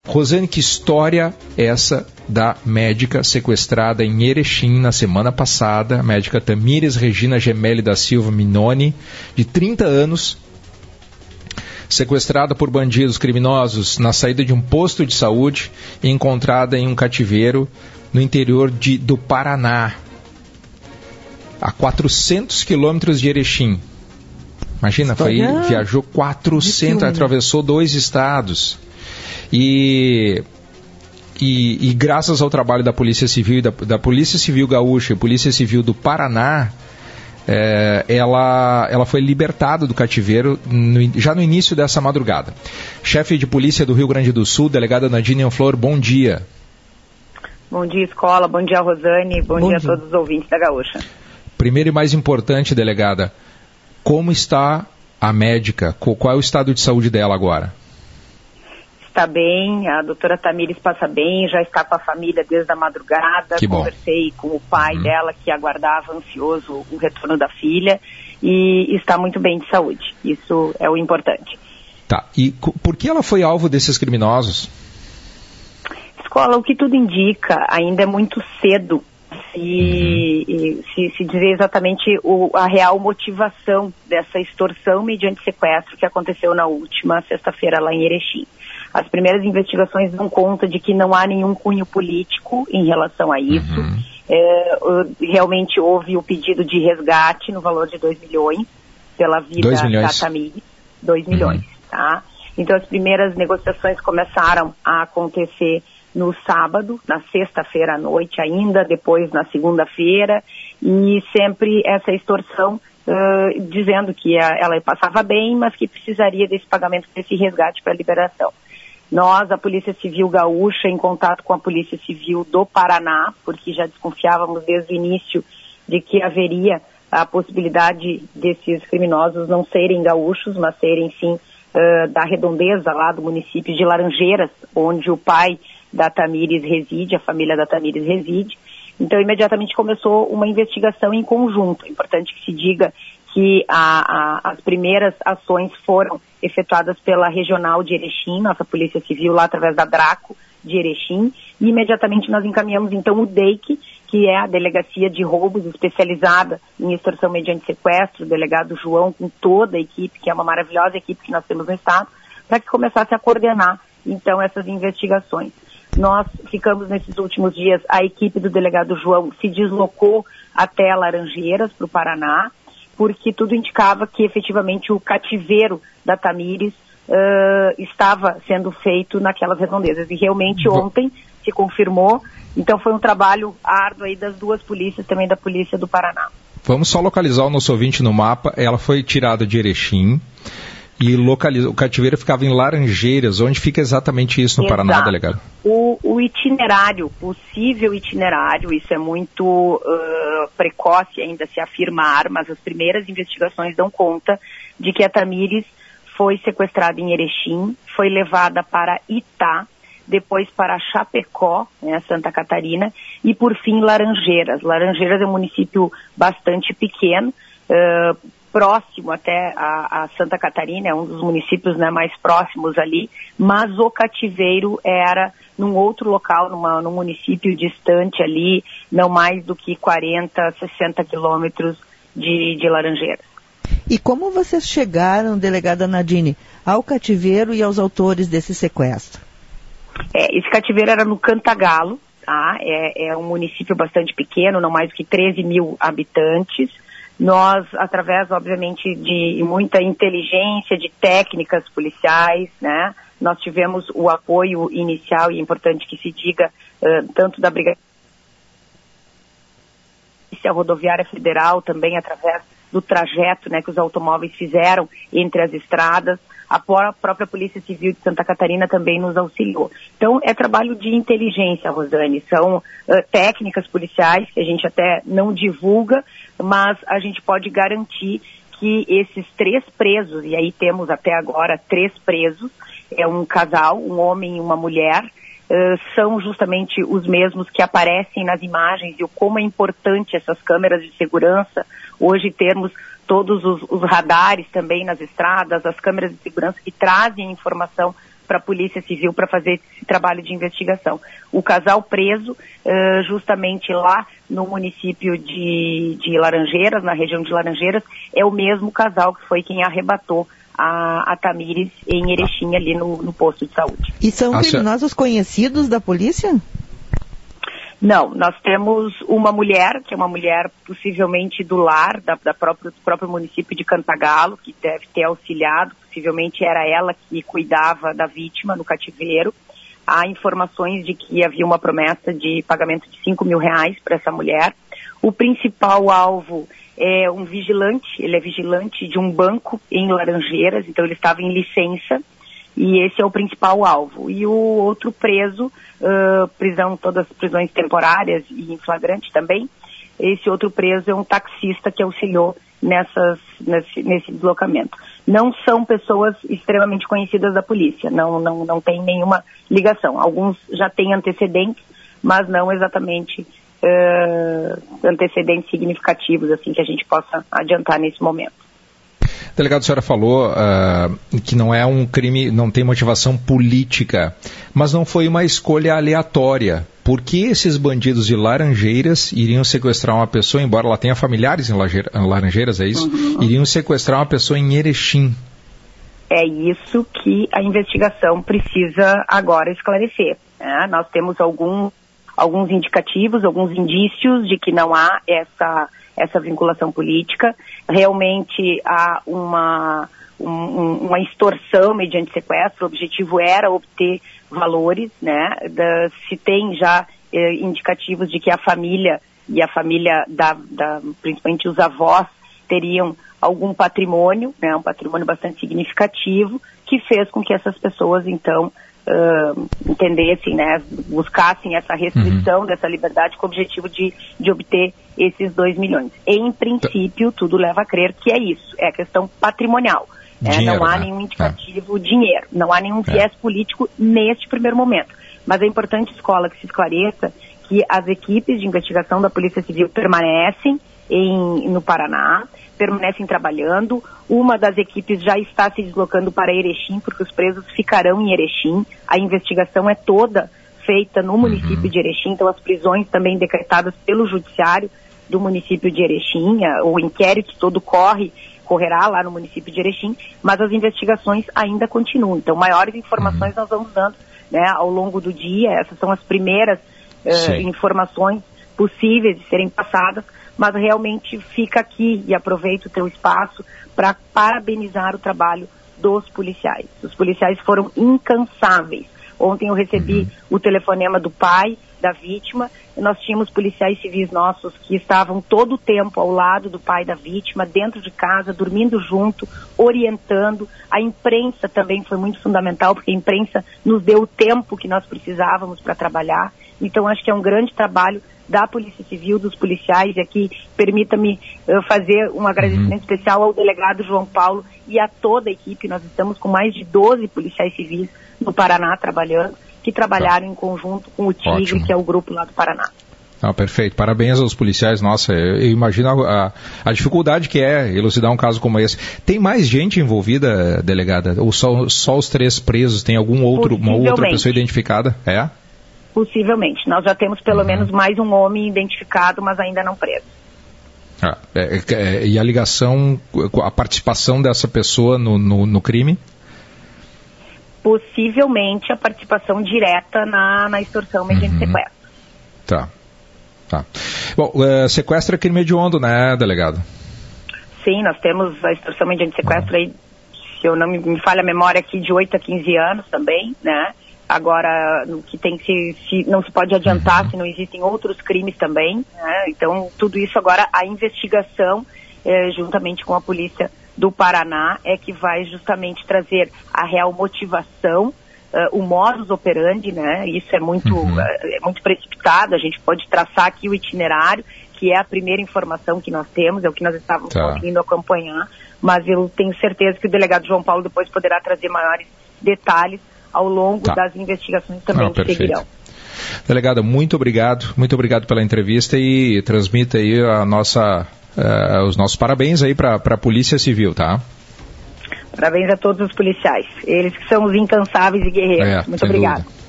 Rosane, que história é essa da médica sequestrada em Erechim na semana passada, a médica Tamires Regina Gemelli da Silva Minoni, de 30 anos, sequestrada por bandidos criminosos na saída de um posto de saúde e encontrada em um cativeiro no interior do Paraná, a 400 quilômetros de Erechim. Imagina, viajou 400, atravessou 2 estados. E graças ao trabalho da Polícia Civil, da Polícia Civil Gaúcha e Polícia Civil do Paraná, ela foi libertada do cativeiro já no início dessa madrugada. Chefe de Polícia do Rio Grande do Sul, delegada Nadine Flor, bom dia. Bom dia, Escola, bom dia, Rosane, bom dia a todos os ouvintes da Gaúcha. Primeiro e mais importante, delegada, como está a médica? Qual é o estado de saúde dela agora? Está bem, a doutora Tamires passa bem, já está com a família desde a madrugada. Que bom. Conversei com o pai dela, que aguardava ansioso o retorno da filha, e está muito bem de saúde. Isso é o importante. Tá, e por que ela foi alvo desses criminosos? Escola, o que tudo indica, ainda é muito cedo se dizer exatamente a real motivação dessa extorsão mediante sequestro que aconteceu na última sexta-feira lá em Erechim. As primeiras investigações dão conta de que não há nenhum cunho político em relação a isso. Realmente houve o pedido de resgate no valor de 2 milhões pela vida da Tamires. 2 milhões, tá? Então as primeiras negociações começaram a acontecer no sábado, na sexta-feira à noite ainda, depois na segunda-feira, e sempre essa extorsão dizendo que ela passava bem, mas que precisaria desse pagamento, desse resgate para a liberação. Nós, a Polícia Civil Gaúcha, em contato com a Polícia Civil do Paraná, porque já desconfiávamos desde o início de que haveria a possibilidade desses criminosos não serem gaúchos, mas serem sim da redondeza lá do município de Laranjeiras, onde o pai da Tamires reside, a família da Tamires reside. Então, imediatamente começou uma investigação em conjunto. É importante que se diga que as primeiras ações foram efetuadas pela Regional de Erechim, nossa Polícia Civil, lá através da DRACO de Erechim, e imediatamente nós encaminhamos então o DEIC, que é a Delegacia de Roubos especializada em extorsão mediante sequestro, o delegado João, com toda a equipe, que é uma maravilhosa equipe que nós temos no Estado, para que começasse a coordenar então essas investigações. Nós ficamos nesses últimos dias, a equipe do delegado João se deslocou até Laranjeiras, para o Paraná, porque tudo indicava que efetivamente o cativeiro da Tamires estava sendo feito naquelas redondezas. E realmente ontem se confirmou, então foi um trabalho árduo aí das duas polícias, também da Polícia do Paraná. Vamos só localizar o nosso ouvinte no mapa. Ela foi tirada de Erechim e o cativeiro ficava em Laranjeiras. Onde fica exatamente isso no Paraná, delegado? O itinerário, possível itinerário, isso é muito precoce ainda se afirmar, mas as primeiras investigações dão conta de que a Tamires foi sequestrada em Erechim, foi levada para Itá, depois para Chapecó, né, Santa Catarina, e por fim Laranjeiras. Laranjeiras é um município bastante pequeno, próximo até a Santa Catarina, é um dos municípios, né, mais próximos ali, mas o cativeiro era num outro local, num município distante ali, não mais do que 40, 60 quilômetros de Laranjeiras. E como vocês chegaram, delegada Nadine, ao cativeiro e aos autores desse sequestro? Esse cativeiro era no Cantagalo, tá? É um município bastante pequeno, não mais do que 13 mil habitantes. Nós, através, obviamente, de muita inteligência, de técnicas policiais, né? Nós tivemos o apoio inicial, e é importante que se diga, tanto da Brigada Rodoviária Federal, também através do trajeto, né, que os automóveis fizeram entre as estradas. A própria Polícia Civil de Santa Catarina também nos auxiliou. Então, é trabalho de inteligência, Rosane. São técnicas policiais que a gente até não divulga, mas a gente pode garantir que esses 3 presos, e aí temos até agora 3 presos, é um casal, um homem e uma mulher, são justamente os mesmos que aparecem nas imagens, e como é importante essas câmeras de segurança, hoje termos todos os radares também nas estradas, as câmeras de segurança que trazem informação para a Polícia Civil para fazer esse trabalho de investigação. O casal preso justamente lá no município de Laranjeiras, na região de Laranjeiras, é o mesmo casal que foi quem arrebatou a Tamires em Erechim, ali no posto de saúde. E são criminosos conhecidos da polícia? Não, nós temos uma mulher, que é uma mulher possivelmente do lar, do próprio município de Cantagalo, que deve ter auxiliado, possivelmente era ela que cuidava da vítima no cativeiro. Há informações de que havia uma promessa de pagamento de R$5.000 para essa mulher. O principal alvo é um vigilante, ele é vigilante de um banco em Laranjeiras, então ele estava em licença, e esse é o principal alvo. E o outro preso, todas as prisões temporárias e em flagrante também, esse outro preso é um taxista que auxiliou nesse deslocamento. Não são pessoas extremamente conhecidas da polícia, não tem nenhuma ligação. Alguns já têm antecedentes, mas não exatamente antecedentes significativos, assim, que a gente possa adiantar nesse momento. Delegado, a senhora falou que não é um crime, não tem motivação política, mas não foi uma escolha aleatória. Por que esses bandidos de Laranjeiras iriam sequestrar uma pessoa, embora ela tenha familiares em Laranjeiras, é isso? Uhum. Iriam sequestrar uma pessoa em Erechim? É isso que a investigação precisa agora esclarecer, né? Nós temos alguns indicativos, alguns indícios de que não há essa vinculação política. Realmente há uma extorsão mediante sequestro. O objetivo era obter valores, né? Se tem já indicativos de que a família e a família principalmente os avós teriam algum patrimônio, né? Um patrimônio bastante significativo, que fez com que essas pessoas então entendessem, né, buscassem essa restrição dessa liberdade com o objetivo de obter esses 2 milhões. Em princípio, tudo leva a crer que é isso, é a questão patrimonial. Dinheiro, não há nenhum indicativo dinheiro, não há nenhum viés político neste primeiro momento. Mas é importante, Escola, que se esclareça que as equipes de investigação da Polícia Civil permanecem no Paraná, permanecem trabalhando. Uma das equipes já está se deslocando para Erechim, porque os presos ficarão em Erechim. A investigação é toda feita no município de Erechim, então as prisões também decretadas pelo judiciário do município de Erechim, o inquérito todo correrá lá no município de Erechim, mas as investigações ainda continuam. Então, maiores informações nós vamos dando, né, ao longo do dia. Essas são as primeiras informações possíveis de serem passadas, mas realmente fica aqui, e aproveito o teu espaço para parabenizar o trabalho dos policiais. Os policiais foram incansáveis. Ontem eu recebi o telefonema do pai da vítima. Nós tínhamos policiais civis nossos que estavam todo o tempo ao lado do pai da vítima, dentro de casa, dormindo junto, orientando. A imprensa também foi muito fundamental, porque a imprensa nos deu o tempo que nós precisávamos para trabalhar. Então, acho que é um grande trabalho da Polícia Civil, dos policiais, e aqui permita-me fazer um agradecimento especial ao delegado João Paulo e a toda a equipe. Nós estamos com mais de 12 policiais civis no Paraná trabalhando, que trabalharam em conjunto com o Tigre, Ótimo. Que é o grupo lá do Paraná. Perfeito. Parabéns aos policiais. Nossa, eu imagino a dificuldade que é elucidar um caso como esse. Tem mais gente envolvida, delegada? Ou só os 3 presos? Tem uma outra pessoa identificada? Possivelmente. Nós já temos pelo menos mais um homem identificado, mas ainda não preso. E a ligação, a participação dessa pessoa no crime? Possivelmente a participação direta na extorsão mediante sequestro. Tá. Bom, sequestro é crime hediondo, né, delegado? Sim, nós temos a extorsão mediante sequestro aí, se eu não me falha a memória aqui, de 8 a 15 anos também, né? Agora, o que tem que não se pode adiantar se não existem outros crimes também, né? Então, tudo isso agora, a investigação, juntamente com a Polícia do Paraná, é que vai justamente trazer a real motivação, o modus operandi, né? Isso é muito precipitado. A gente pode traçar aqui o itinerário, que é a primeira informação que nós temos, é o que nós estávamos conseguindo acompanhar, mas eu tenho certeza que o delegado João Paulo depois poderá trazer maiores detalhes ao longo das investigações também que seguirão. Delegada, muito obrigado pela entrevista e transmita aí os nossos parabéns aí para a Polícia Civil, tá? Parabéns a todos os policiais. Eles que são os incansáveis e guerreiros. Muito obrigada.